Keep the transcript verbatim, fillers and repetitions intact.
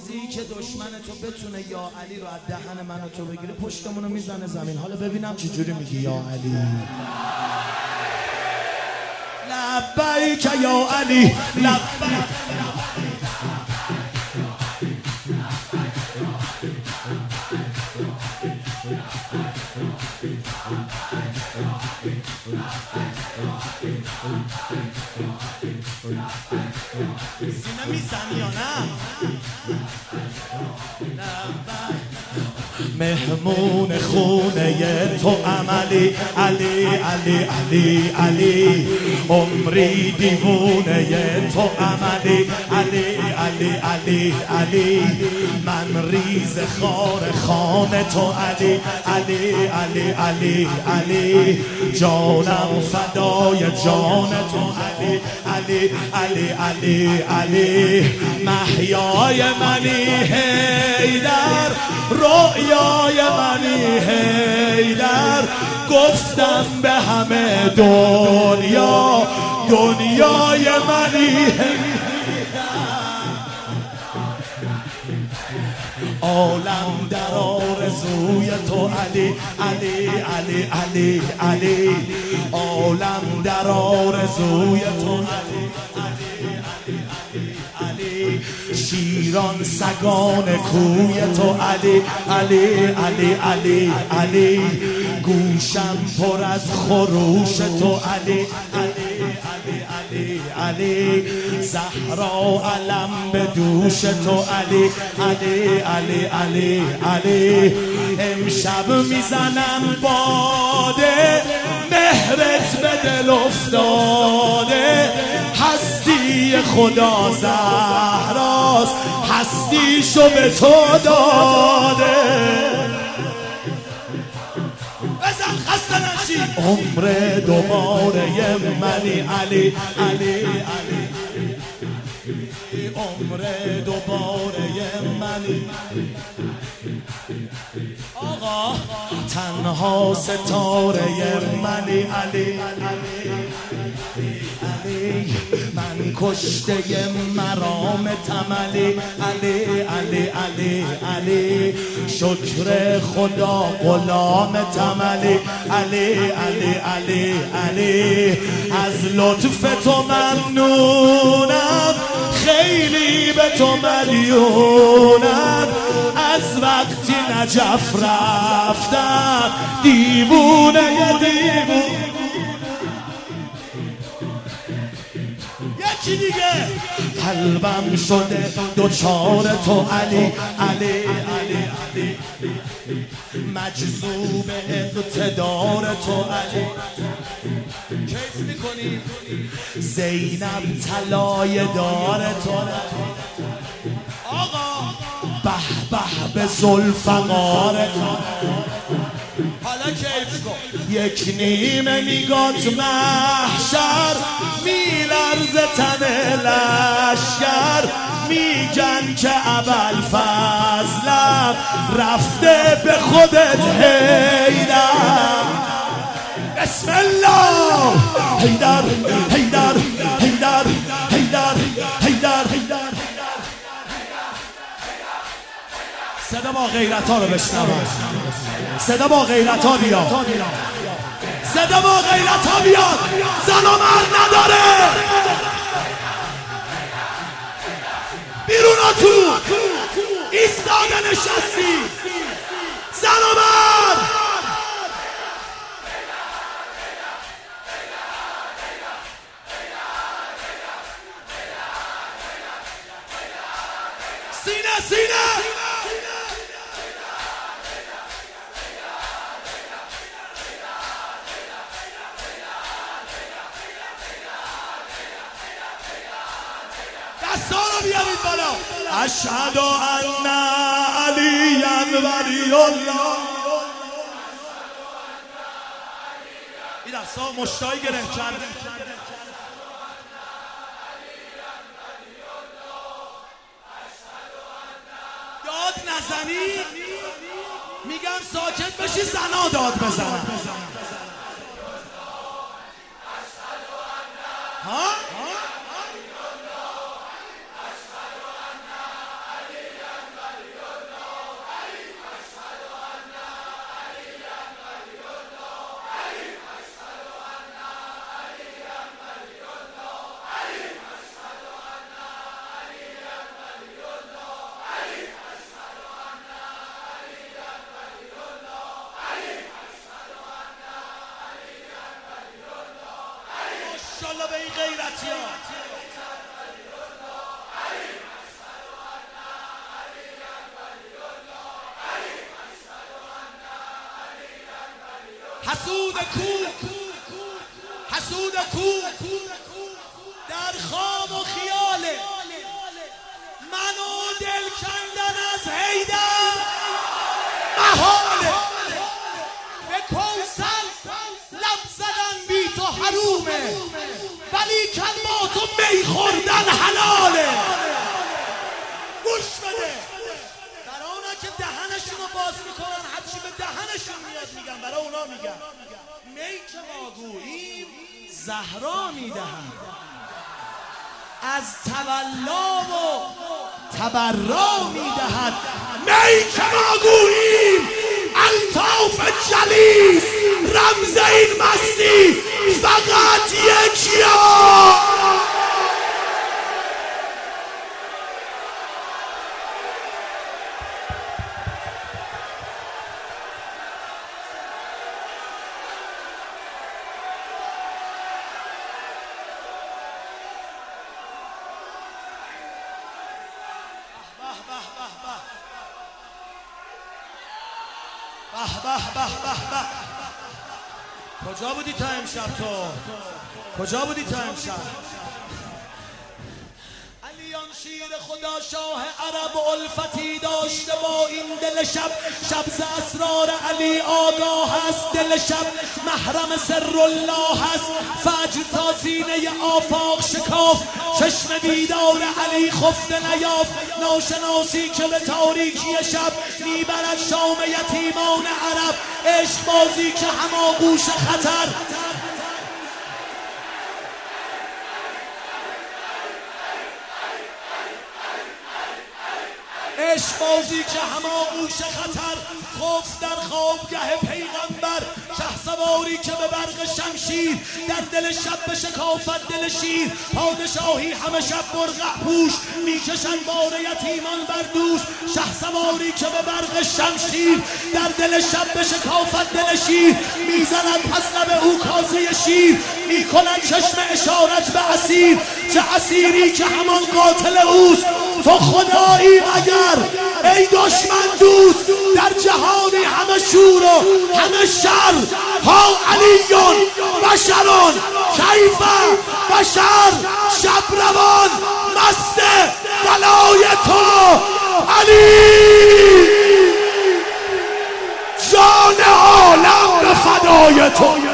روزی که دشمن تو بتونه یا علی رو از دهن من و تو بگیره پشتمونو میزنه زمین. حالا ببینم چجوری میگی یا علی. لبیک یا علی لبیک. سینه میزنی یا نه؟ مهمون خونه تو عملی علی علی علی علی عمری دیوونه تو عملی علی علی علی علی من ریز خار خانه تو علی علی علی علی علی جانم فدای جان تو علی علی علی علی علی محیای منی حیدر رؤیای منی حیدر گفتم به همه دنیا دنیای منی حیدر عالم در آرزوی تو علی علی علی علی علی عالم در آرزوی تو علی شیران سگان کوی تو علی علی علی علی علی گوشم پر از خروش تو علی علی علی علی علی زهرا علم به دوش تو علی علی علی علی علی امشب میزنم باده مهرت به دل افتاده هستی خدا زهراست هستیشو به تو داده بزن خسته نشی عمر دوباره منی علی علی علی عمر دوباره منی آقا تنها ستاره منی علی علی علی من کشته مرام تملی علی علی علی علی شکر خدا غلام تملی علی علی علی علی از لطف تو ممنونم خیلی به تو مدیونم از وقتی نجف رفتم دیوونه دیوونه یکی دیگه قلبم شده دوچار تو علی علی علی علی مجذوب اقتدار تو علی کیف میکنی زینب طلای دار تو آقا به به به ذوالفقار تو حالا کیف کن یک نیمه نگات محشر میلرزه تن لشکر میگن که ابوالفضلم رفته به خودت حیدر بسم الله حیدر حیدر حیدر حیدر حیدر حیدر صدا با غیرت ها رو بشنوید صدا با غیرت ها بیاد صدا با غیرت ها بیاد زن و مرد نداره بیرون ها تو ایستاده نشستی زن و مرد سینه سینه دستا رو بیارید بالا اشهد ان علی ولی الله این دستا مشتایی گره کرده داد نزنی میگم ساکت بشی زنا داد بزنن ها حسود کو حسود کو در خواب و خیاله منو دل کندن از حیدر محاله به کوثر لب زدن بی تو حرومه ولی کن با تو می خوردن حلاله. گوش بده برای اونا که دهنشون رو باز میکنن هرچی به دهنشون میاد میگن، برای اونا میگن می که ما گوییم زهرا میدهن، از تولا و تبرا میدهد. می که ما گوییم الطاف جلیس، رمز این مستی فقط یکیه. به به به به به. کجا بودی تا امشب؟ تو کجا بودی تا امشب؟ علیان شیر خدا شاه عرب و الفتی داشته با این دل شب، شب ز اسرار علی آگاه است، دل شب محرم سر الله است. فجر تا سینه آفاق شکاف، چشم بیدار علی خفته نیافت. ناشناسی که به تاریکی شب میبرد شام یتیمان عرب، عشق بازی که هماغوش خطر. عشق بازی که هماغوش خطر، خفت در خوابگه پیغمبر. شهسواری که به برق شمشیر در دل شب بشکافد دل شیر. پادشاهی همه شب برقع پوش میکشند بار یتیمان بر دوش. شهسواری که به برق شمشیر در دل شب بشکافد دل شیر. میزند پس لب او کاسه شیر، میکند چشم اشارت به اسیر. چه اسیری که همان قاتل اوست، تو خدایی مگر ای دشمن دوست. در جهانی همه شور و همه شر، ها علیون بشرون کیف بشر. شب روان مست بلای تو علی، جان عالم به فدای تو.